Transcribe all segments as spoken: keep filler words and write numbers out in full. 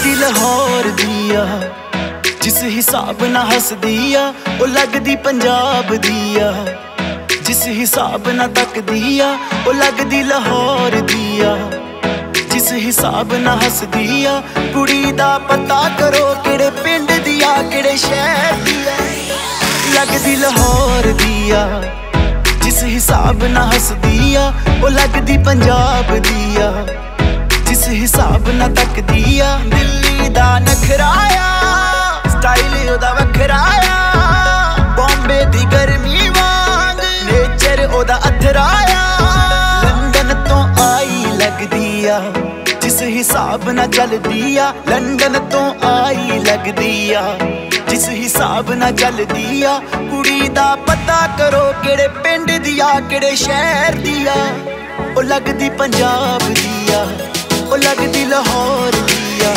लगदी लाहौर दिया, जिस हिसाब ना हसदिया ओ लगदी पंजाब दिया। जिस हिसाब ना तकदिया ओ लगदी लाहौर दिया। जिस हिसाब ना हसदिया कुड़ी दा पता करो केड़े पिंड दिया केड़े शहर दिया। लगदी लाहौर दिया, जिस हिसाब ना हसदिया ओ लगदी पंजाब दिया। जिस हिसाब ना तकदिया दिल्ली दा नखराया, स्टाइल ओदा वखराया। बॉम्बे दी गर्मी वांग नेचर ओदा अथराया। लंदन तो आई लगदिया, जिस हिसाब ना चलदिया। लंदन तो आई लगदिया, जिस हिसाब ना चलदिया। कुड़ी दा पता करो केड़े पिंड दिया केड़े शहर दिया। ओ लगदी पंजाब दिया, ओ लगदी लाहौर दिया।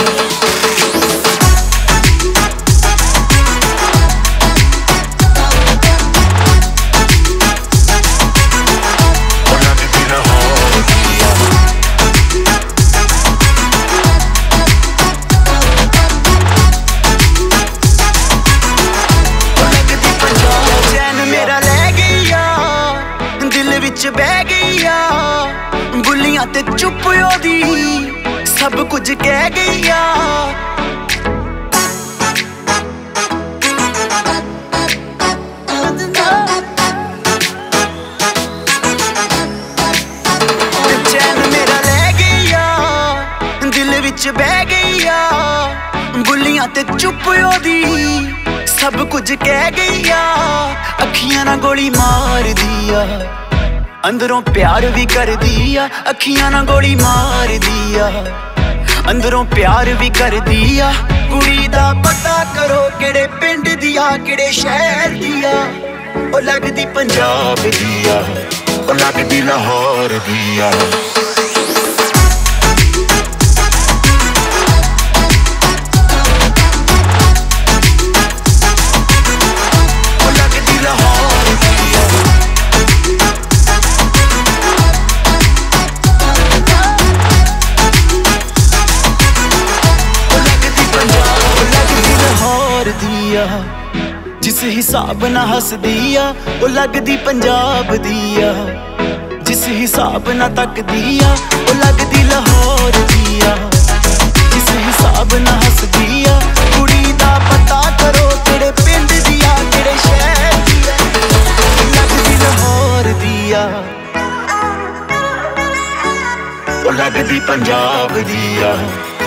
बह गईया बुलियां ते चुप ओदी सब कुछ कह गईया। चैन मेरा ले गईया दिल विच बह गईया। बुलियां ते चुप ओदी सब कुछ कह गईया। अखियां ना गोली मार दिया, अंदरों प्यार भी कर दिया। अखियां ना गोली मार दिया, अंदरों प्यार भी कर दिया। कुड़ी दा पता करो केड़े पिंड दिया केड़े शहर दिया। ओ लगदी पंजाब दिया, ओ लगदी लाहौर दिया। दिया, जिस हिसाब ना हसदिया ओ लगदी पंजाब दिया। जिस हिसाब ना तकदिया ओ लगदी लाहौर दिया। जिस हिसाब ना हसदिया कुड़ी दा पता करो केड़े पिंड दिया केड़े शहर दिया। लगदी लाहौर दिया, ओ लगदी पंजाब दिया।